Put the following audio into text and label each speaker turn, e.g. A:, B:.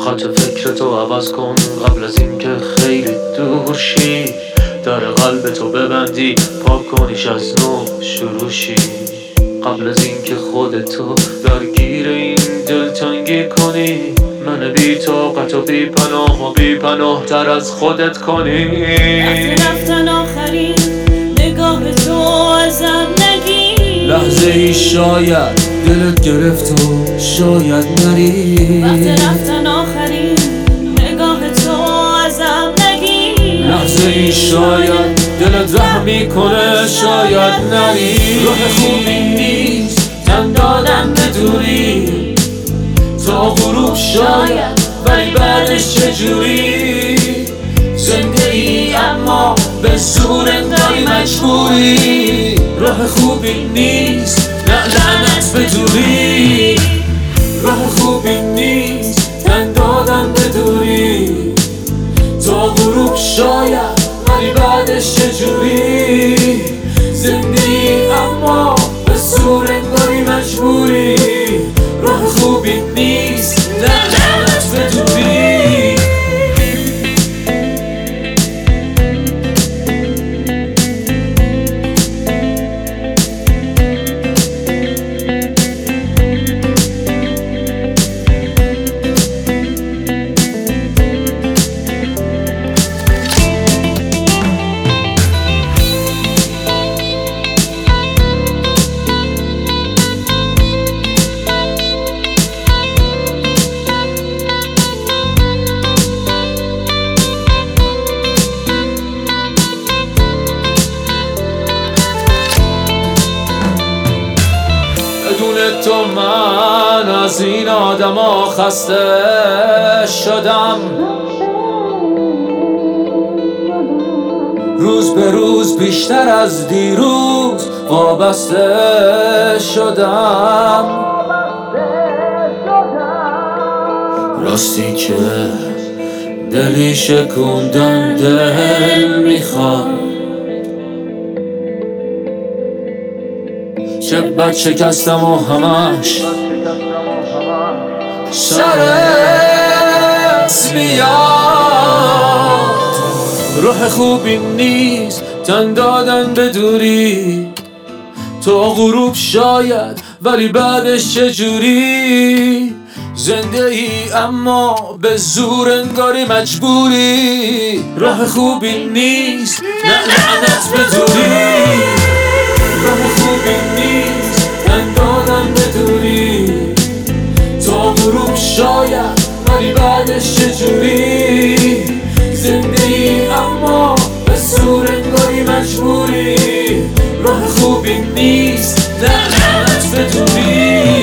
A: خط فکرتو عوض کن قبل از اینکه خیلی دور شی، در قلب تو ببندی پاک کنیش از نو شروع شی، قبل از اینکه خودتو درگیر این دلتنگی کنی، من بی طاقت و بی پناه و بی پناه تر از خودت کنی.
B: رفتن آخرین نگاه تو ازم نگی،
A: لحظه ای شاید دلت گرفت و شاید نری،
B: وقت رفتن آخرین نگاه تو ازم نگی،
A: لحظه ای شاید دلت رحم میکنه شاید نری. راه خوبی نیست تن دادن به دوری، تا غروب شاید ولی بعدش چجوری، زنده ای اما به زور انگاری مجبوری. راه خوبی نیست نه لعنت به دوری، راه خوبی نیست تن دادن به دوری، تا غروب شاید ولی بعدش چجوری، زنده ای اما به زور انگاری مجبوری. راه خوبی نیست نه لعنت به دوری. بدون تو من از این آدما خسته شدم، روز به روز بیشتر از دیروز وابسته شدم. راستی که دلی شکوندن دل میخواد، چه بد شکستم و همش سرت میاد. راه خوبی نیست تن دادن به دوری، تا غروب شاید ولی بعدش چجوری، زنده ای اما به زور انگاری مجبوری. راه خوبی نیست نه لعنت به دوری، راه خوبی نیست تن دادن به دوری، تا غروب شاید ولی بعدش چجوری، زنده ای اما به زور انگاری مجبوری. راه خوبی نیست نه لعنت به دوری.